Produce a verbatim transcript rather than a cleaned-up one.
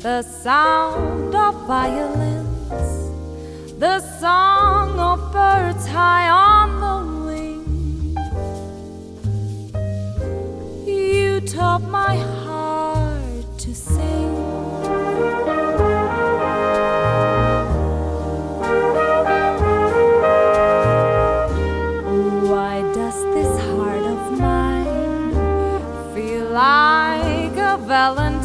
the sound of violins, the song of birds high on the wing. You taught my heart to sing. Why does this heart of mine feel like a valentine?